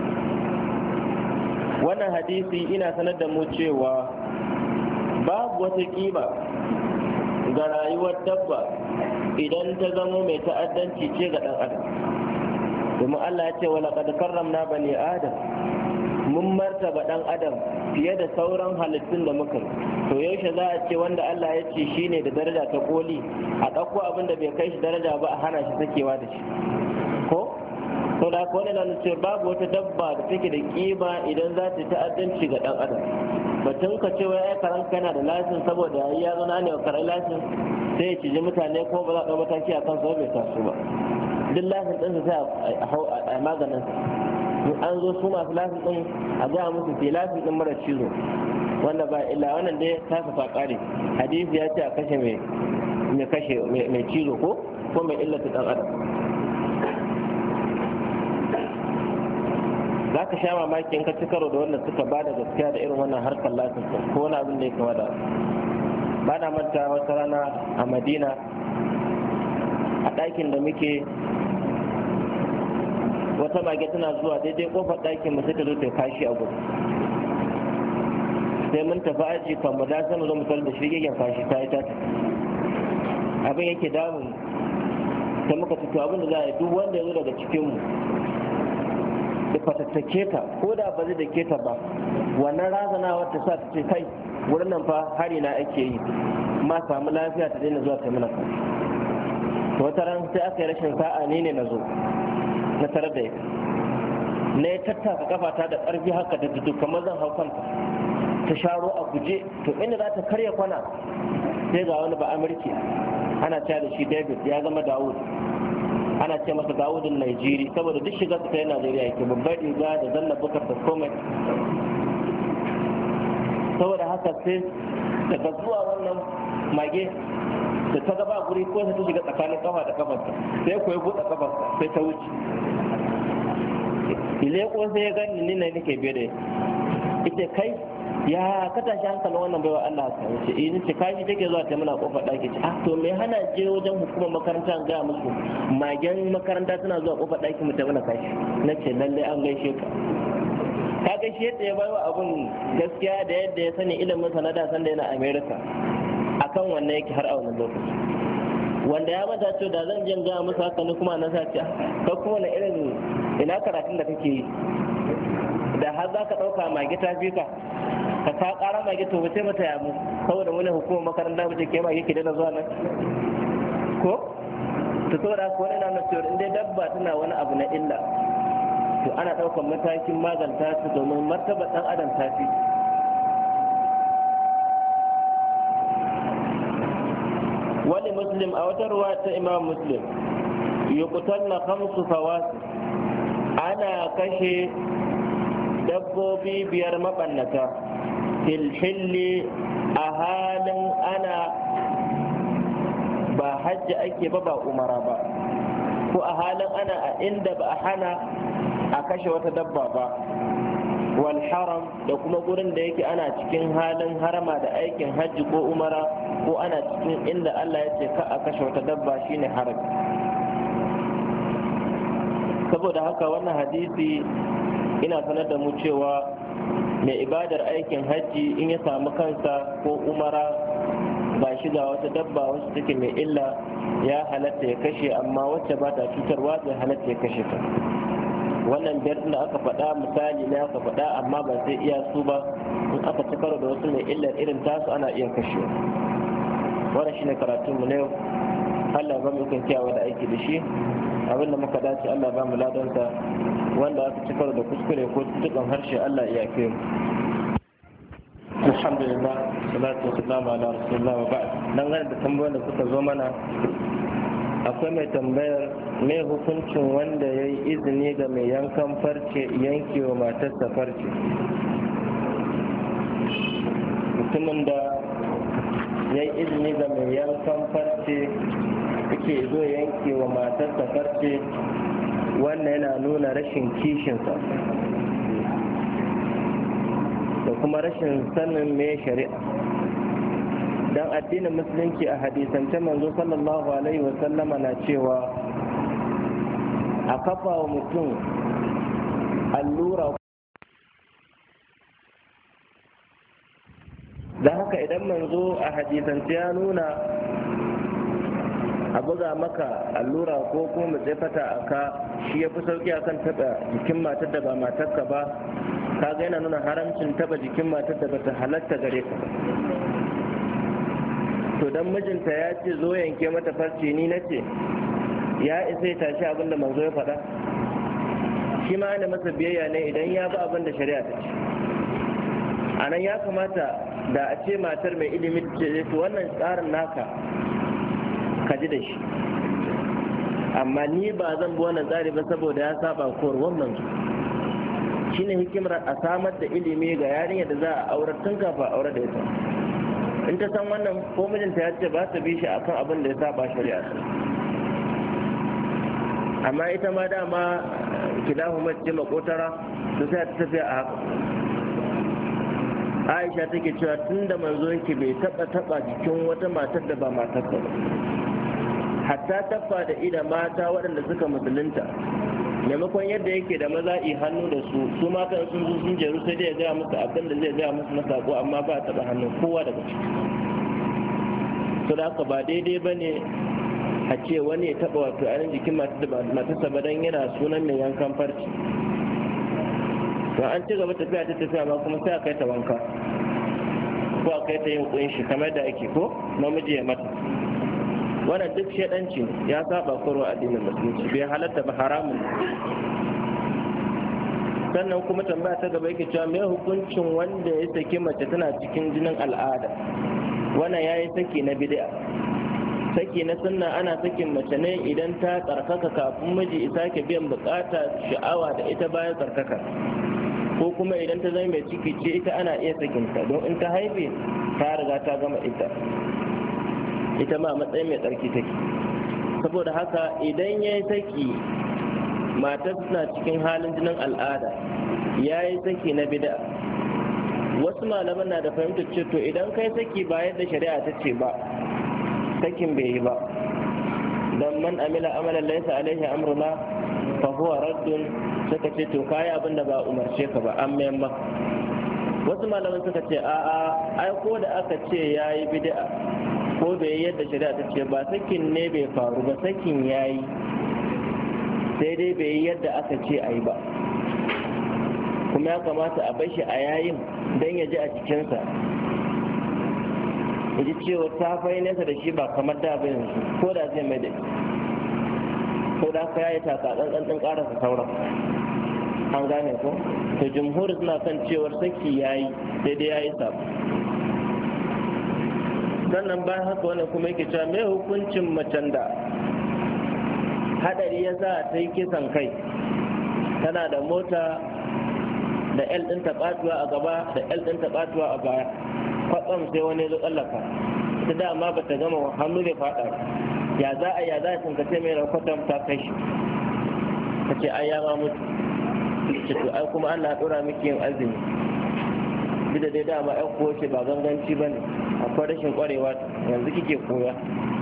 wannan hadisi ina sanar da mu cewa babu wata kima ga rayuwar dabba idan ta zama mai ta'addanci ce ga ɗan adam, domin Allah ya ce wa laqad karramna bani adam, mun martaba ɗan adam fiye da sauran halittun da muka. To yaushe za a ce wanda Allah ya ce shine da daraja ta koli a ɗauko abin da bai kai shi daraja ba a hana shi sakewa da shi ko? To da haka wannan ce babu wata dabba da take da kima idan za ta ta'addanci ga ɗan adam. Batun ka ce wai ai karan kana da lasin saboda yayi ya zo na ne karan lasin sai ya ciji mutane ko ba za a ɗau mataki a kansa bai taso ba. Duk lasin ɗinsa sai a maganin sa. In an zo su masu lasin ɗin a gaya musu ke lasin ɗin mara cizo wanda ba illa wannan dai ta fa ƙare. Hadisi ya ce a kashe mai cizo ko mai illata ɗan adam. Za ka sha mamaki in ka ci karo da wannan suka ba da gaskiya da irin wannan harkar lasin ko wani abin da ya kama da. Ba na manta wata rana a Madina a ɗakin da muke wata mage tana zuwa daidai kofar ɗakin mu sai ta zo ta kashi a gudu. Sai mun tafi aji kan mu da sai mu zo mu tarar da shirgegen kashi ta yi tata. Abin yake damun sai muka fito abin da za a yi duk wanda ya zo daga cikinmu da fatattake ta ko da ba zai da ke ta ba, wannan razanawar ta sa ta ce kai wurin nan fa hari na ake yi ma samu lafiya ta daina zuwa ta mana kashi. Wata ran sai aka yi rashin sa'a ne na zo na tarar da ita na ya tattaka kafata da ƙarfi haka da fito kamar zan hau kanta ta sharo a guje. To inda za ta karya kwana sai ga wani ba amurki ana cewa da shi David, ya zama Dawud, ana ce masa Dawudin Najeri saboda duk shiga ta yi Najeriya yake babbar riga da zanna bukar da komai. Saboda haka sai daga zuwa wannan mage da ta gaba guri ko ta shiga tsakanin kafa da kafarsa sai koyi buɗe kafarsa sai ta wuce. Ile ko sai ya gani ni ne nake biye da ita kai ya ka tashi hankalin wannan baiwa Allah ka wuce ni ce kashi take zuwa ta muna kofar ɗaki ce to me hana je wajen hukumar makaranta ga musu magen makaranta suna zuwa kofar ɗaki mu ta muna kashi. Na ce lalle an gaishe ka gaishe yadda ya baiwa abun gaskiya da yadda ya sani ilimin sanada sanda yana America akan wannan yake har a wannan lokaci, wanda ya mata ce da zan jin gaya musu haka ni kuma na sace ka kuma na irin ina karatun da kake yi da har za ka ɗauka mage ta fi ka ta ƙara mage to wace mata yamu saboda wani hukumar makaranta mace ke mage ke dana zuwa nan ko to saboda ko wani na cewa in dai dabba tana wani abu na illa to ana ɗaukar matakin maganta su domin martaba ɗan adam ta fi. Wani muslim a wata ruwa ta imam muslim yuqtalna 5 fawasi, ana kashe dabbobi 5 mabannata filhilli a halin ana ba hajji ake ba umara ba, ko a halin ana a inda ba a hana a kashe wata dabba ba, wal haram da kuma gurin da yake ana cikin halin harama da aikin hajji ko umara, ko ana cikin inda Allah ya ce ka a kashe wata dabba shine haram. Saboda haka wannan hadisi ina sanar da mu cewa mai ibadar aikin hajji in ya samu kansa ko umara ba shi ga wata dabba wacce take mai illa ya halatta ya kashe, amma wacce ba ta cutarwa bai halatta ya kashe ta. Wannan biyar da aka faɗa misali ne aka faɗa, amma ba sai iya su ba, in aka ci karo da wasu mai illar irin tasu ana iya kashewa. Wannan shine karatunmu na yau. Allah ba mu ikon kiyawa da aiki da shi, abin da muka dace Allah ba mu ladansa, wanda aka ci karo da kuskure ko tutukan harshe Allah ya kai mu. Alhamdulillah, salatu wassalamu ala rasulillah wa ba'd. Dan ganin da tambayoyin da suka zo mana akwai mai tambayar mai hukuncin wanda ya yi izini ga mai yankan farce yankewa matarsa farce. Mutumin da ya yi izini ga mai yankan farce yake zo yankewa matarsa farce, wannan yana nuna rashin kishinsa da kuma rashin sanin mai shari'a. dan addinin musulunci a hadisance manzo sallallahu alaihi wasallama na cewa a kafa wa mutum allura. da haka idan manzo a hadisance ya nuna a buga maka allura ko kuma fata a ka shi ya fi sauki akan taɓa jikin matar da ba matarka ba, kaga yana nuna haramcin taɓa jikin matar da bata halatta gare ka ba. to dan mijinta ya ce zo yanke mata farce, ni na ce ya isa ya tashi abin da manzo ya faɗa. shi ma yana masa biyayya ne idan ya bi abin da shari'a ta ce. a nan ya kamata da a ce matar mai ilimi ce to wannan tsarin naka ka ji da shi, amma ni ba zan bi wannan tsari ba saboda ya saba korwar manzo. shine hikimar a samar da ilimi ga yarinya da za a aurar tun kafa aure da ita. in ta san wannan ko mijinta ya ce ba ta bi shi akan abin da ya saba shari'a, amma ita ma dama kilahu mace makotara to sai ta tafiya a haka. Aisha take cewa tun da manzo yake bai taba jikin wata matar da ba matarsa ba, hatta taffa da ida mata waɗanda suka musulunta, maimakon yadda yake da maza'i hannu da su mata sun zo sun jeru sai dai ya gaya musu abin da zai gaya musu na sako, amma ba taɓa hannun kowa daga ciki. to da haka ba daidai ba ne a ce wani ya taɓa wato ainihin jikin matarsa ba don yana sunan mai yankan farci. to an ci gaba tafiya ma kuma sai a kai ta wanka ko a kai ta yin kunshi kamar da ake ko namiji ya mata. wannan duk shaɗanci ya saba korwa addinin musulunci, bai halatta ba, haramun. sannan kuma tambaya ta gaba yake cewa me hukuncin wanda ya saki mace tana cikin jinin al'ada? wannan ya yi saki na bid'a. saki na sunna ana sakin mace ne idan ta tsarkaka kafin miji isa ke biyan bukata sha'awa da ita bayan tsarkaka, ko kuma idan ta zama mai ciki ce ita ana iya sakinta, don in ta haife ta riga ta gama ita ma matsayin mai tsarki take. saboda haka idan ya yi saki matar suna cikin halin jinin al'ada, ya yi saki na bida. wasu malaman na da fahimtar ce to idan kai saki ba yadda shari'a ta ce ba, sakin bai yi ba, don man amila amalan laisa alaihi amruna fa huwa raddun, suka ce to kayi abin da ba umarce ka ba, an mayan maka. wasu malaman suka ce a'a, ai ko da aka ce yayi bid'a ko bai yi yadda shari'a ta ce ba, sakin ne bai faru ba, sakin yayi sai dai bai yi yadda aka ce ayi ba. kuma ya kamata a bar shi a yayin don ya ji a jikinsa, ya ji cewa ta fai nesa da shi ba kamar da ba yanzu, ko da zai mai da shi, ko da ka yayi taka tsantsan karasa sauran. an gane ko? to jumhur suna kan cewar saki yayi sai dai yayi sabo. sannan bayan haka wannan kuma yake cewa me hukuncin macen da hadari ya sa ta yi kisan kai, tana da mota da L ɗin taɓatuwa a gaba da L ɗin taɓatuwa a baya, kwatsam sai wani ya tsallaka, ita dama ba ta gama hannu bai faɗa, ya za a tunkace mai rakwatam ta kai shi, ta ce ai ya ma mutu, ce to ai kuma Allah ya ɗora miki yin azumi, duk da dai dama ai ko ce ba ganganci ba ne, akwai rashin ƙwarewa yanzu kike koya.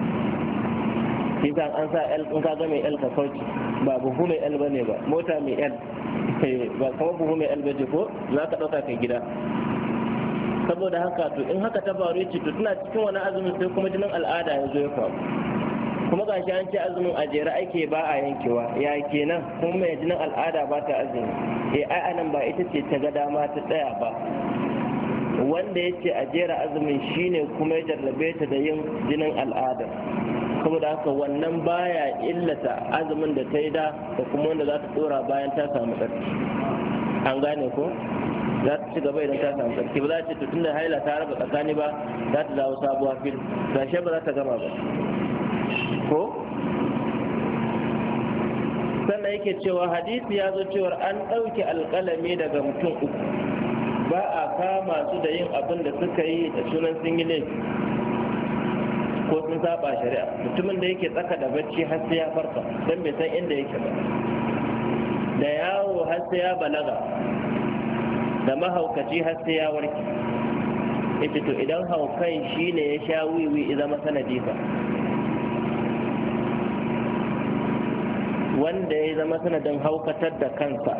Kisan an sa L in ka ga mai L ka kauce, ba buhu mai L bane ba, mota mai L ba kamar buhu mai L baje ko za ka ɗauka kai gida. saboda haka to in haka ta faru ce to tana cikin wani azumin sai kuma jinin al'ada ya zo ya faru, kuma gashi an ce azumin a jere ake ba a yankewa, ya kenan kuma mai jinin al'ada ba ta azumi. ai anan ba ita ce ta ga dama ta tsaya ba, wanda ya ce a jera azumin shine kuma ya jarrabe ta da yin jinin al'ada. saboda haka wannan baya illata azumin da ta yi da kuma wanda za ta tsora bayan ta samu tsarki. an gane ko? za ta ci gaba idan ta samu tsarki, ba za ta ce tunda haila ta raba tsakani ba za ta dawo sabuwa fil, gashe ba za ta gama ba ko? sannan yake cewa hadisi ya zo cewa an ɗauke alƙalami daga mutum uku, ba a kama su da yin abin da suka yi da sunan sun yi laifi ko sun saba shari'a. Mutumin da yake tsaka da bacci har sai ya farka don bai san inda yake ba, da yawo har sai ya balaga, da mahaukaci har sai ya warke. Ita to idan haukan shine ya sha wiwi ya zama sanadi ba, wanda ya zama sanadin haukatar da kansa,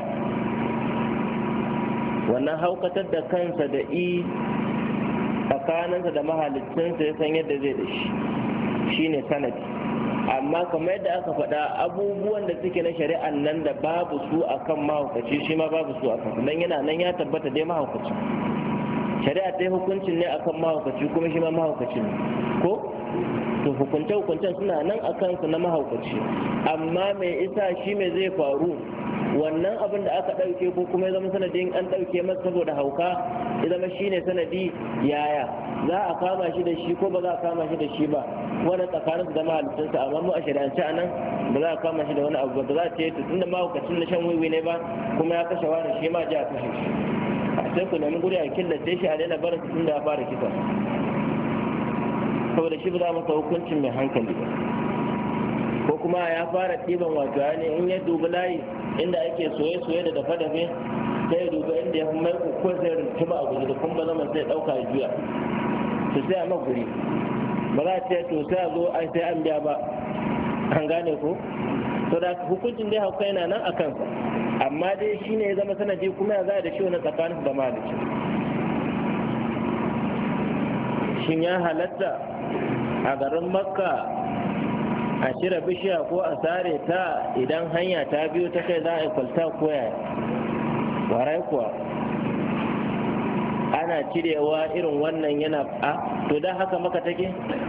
wannan haukatar da kansa da tsakaninsa da mahalicinsa ya san yadda zai da shi ne sanadi. Amma kamar yadda aka faɗa, abubuwan da suke na shari'an nan da babu su akan mahaukaci shi ma babu su akan, nan yana nan ya tabbata dai mahaukaci. Shari'a ta yi hukuncin ne akan mahaukaci kuma shi ma mahaukaci ne ko? To hukunce-hukuncen suna nan a kansu na mahaukaci, amma mai isa shi mai zai faru, wannan abin da aka ɗauke ko kuma ya zama sanadin an ɗauke masa saboda hauka ya zama shi ne sanadi, yaya za a kama shi da shi ko ba za a kama shi da shi ba, wani tsakanin su da mahalicinsa. Amma mu a shari'ance a nan ba za a kama shi da wani abu ba, za a ce tun da mahaukacin na shan wiwi ne ba kuma ya kashe wani, shi ma ji a kashe shi, sai ku nemi guri a killace shi a daina barin tun da ya fara kisa, saboda shi ba za masa hukuncin mai hankali ba. Ko kuma ya fara ɗiban wato ne in ya dubi layi inda ake soye-soye da dafe-dafe, sai ya dubi inda ya fi mai ko sai rintuba a guji da kuma zama sai ɗauka ya juya, to sai a maguri ba za a ce to sai a zo ai sai an biya ba, an gane ko? To da hukuncin dai hauka yana nan a kansa, amma dai shi ne ya zama sanadi kuma ya za da shi wani tsakanin da mahalicci. Shin ya halatta a garin Makka a cire bishiya ko a sare ta idan hanya ta biyo ta kai za a yi kwalta ko yaya? Warai kuwa ana cirewa irin wannan yana to da haka Makka take?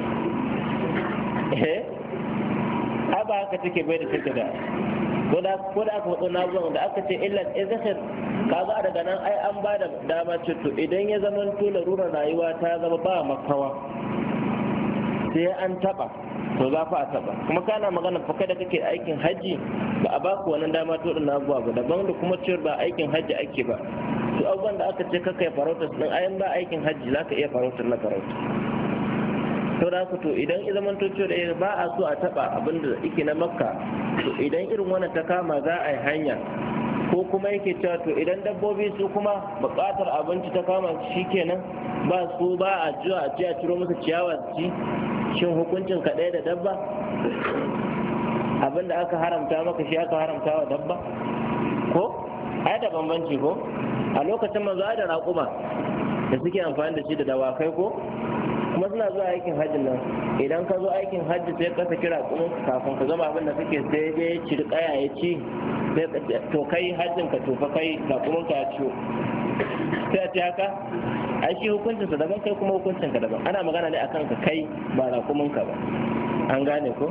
Ba haka take bai da take da ko da aka faɗo na zuwa da aka ce illan izhir, kaga daga nan ai an ba da dama ce to idan ya zama to larurar rayuwa ta zama ba makawa sai an taba, to za fa a taba. Kuma kana magana fa kai da kake aikin haji ba a baku wannan dama to din abubuwa ba daban, da kuma cewa ba aikin haji ake ba, to abubuwan da aka ce kakai farautar din ayan ba aikin haji zaka iya farautar na farauta. To da to idan ya zama to cewa ba a so a taba abin da yake na Makka, to idan irin wannan ta kama za a yi hanya, ko kuma yake cewa to idan dabbobi su kuma buƙatar abinci ta kama shi kenan ba su ba a jiwa a ciro musu ciyawa su ci, shin hukuncin ka ɗaya da dabba? Abin da aka haramta maka shi aka haramta wa dabba ko? Ai da bambanci ko? A lokacin manzo da raƙuma da suke amfani da shi da dawakai ko? Kuma suna zuwa aikin hajji nan, idan ka zo aikin hajji sai ka saki raƙumin kafin ka gama abin da kake sai dai ciri ƙaya ya ci, to kai hajjin ka tofa kai raƙumin ka ya ciwo, sai a ce haka? Ai shi hukuncinsa daban kai kuma hukuncin ka daban, ana magana ne akan ka kai ba raƙumin ka ba, an gane ko?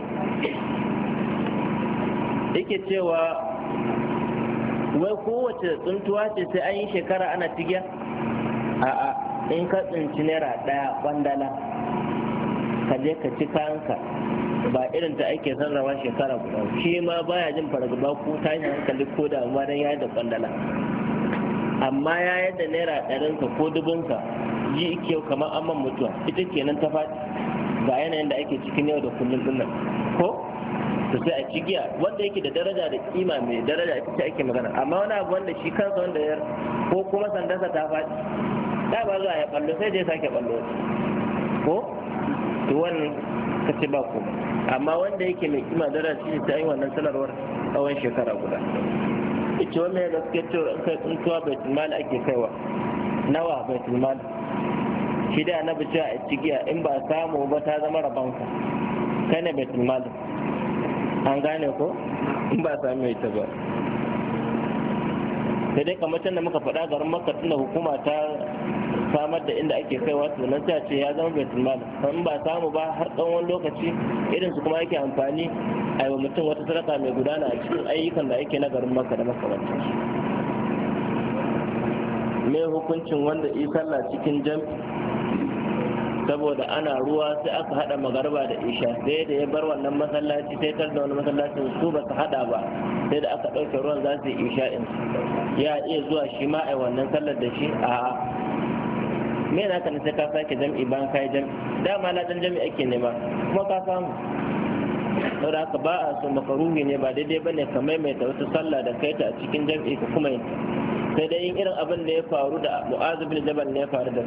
Yake cewa wai kowace tsuntuwa ce sai an yi shekara ana tigiya? A'a, in ka tsinci naira ɗaya kwandala ka je ka ci kayanka, ba irin ta ake sarrafa shekara guda, shi ma baya jin fargaba ko tashin hankali ko damuwa don ya da kwandala, amma ya yadda naira ɗarinka ko dubinka ji ike kamar amman mutuwa, ita kenan ta faɗi ga yanayin da ake cikin yau da kullum dinnan ko? To sai a cigiya wanda yake da daraja da kima mai daraja ita ce ake magana, amma wani abu wanda shi kansa wanda ya ko kuma sandarsa ta faɗi da ba zuwa ya ballo sai dai sake ballo ko? To wannan kace ba ko, amma wanda yake mai kima daraja shi ta yi wannan sanarwar tsawon shekara guda. Ita wannan ya gaske cewa in kai tsuntuwa baitul mal ake kaiwa, nawa baitul mal? Shi da annabi cewa a cigiya in ba samu ba ta zama rabanka, kai ne baitul mal, an gane ko? In ba samu ita ba sai dai kamar can da muka faɗa garin Makka tunda hukuma ta samar da inda ake kaiwa, to nan sai ce ya zama baitul mal. In ba samu ba har tsawon lokaci irin su kuma yake amfani a yi wa mutum wata sadaka mai gudana a cikin ayyukan da ake na garin Makka da makamantan shi. Me hukuncin wanda yi sallah cikin jam'i saboda ana ruwa sai aka hada magarba da isha, sai da ya bar wannan masallaci sai tar da wani masallacin su ba su hada ba, sai da aka ɗauke ruwan za su yi isha'in, ya iya zuwa shi ma a wannan sallar da shi? A'a, me na kan sai ka sake jam'i bayan kai jam'i, dama na dan jam'i ake nema kuma ka samu. saboda haka ba a so, makaruhi ne, ba daidai bane ka maimaita wata sallah da kai ta a cikin jam'i ka kuma yin, sai dai yin irin abin da ya faru da Mu'adh bin Jabal ne ya faru da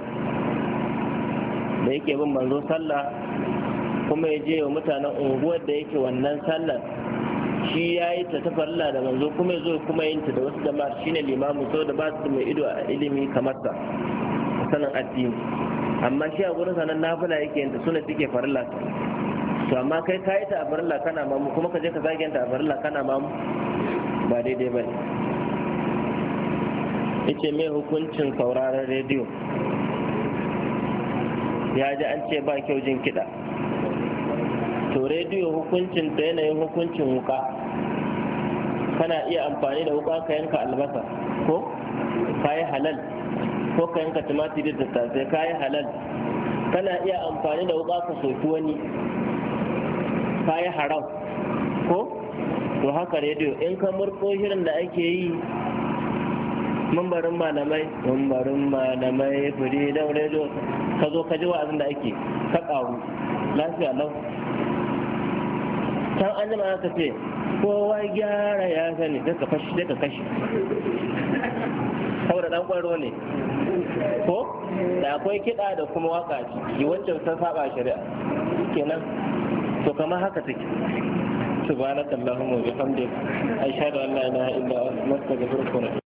yake bin manzo sallah, kuma ya je wa mutanen unguwar da yake wannan sallar shi ya yi ta tafarla da manzo, kuma ya zo kuma yin ta da wasu jama'ar shine limamu, saboda ba su mai ido a ilimi kamar sa sanin addini, amma shi a gurin sanan nafila yake yin ta, suna suke farilla ta. To amma kai ka yi ta a farilla kana mamu, kuma ka je ka zage ta a farilla kana mamu, ba daidai ba ne. Yace me hukuncin sauraron rediyo? Ya ji an ce ba kyau jin kiɗa. To rediyo hukuncin ta yanayin hukuncin wuka, kana iya amfani da wuka ka yanka albasa ko ka yi halal, ko ka yanka tumatiri da tattasai ka yi halal. Kana iya amfani da wuka ka soki wani, ka yi haram ko? To haka rediyo, in ka murko shirin da ake yi mambarin malamai freedom radio, ka zo ka ji wa'azin da ake, ka ƙaru lafiya lau. Can an jima aka ce kowa gyara ya sani, sai ka kashi saboda dan kwaro ne ko da akwai kiɗa da kuma waka ciki wacce ta saba shari'a kenan. To kamar haka take. subhanakallahumma wa bihamdika ashhadu an la ilaha illa anta astaghfiruka wa atubu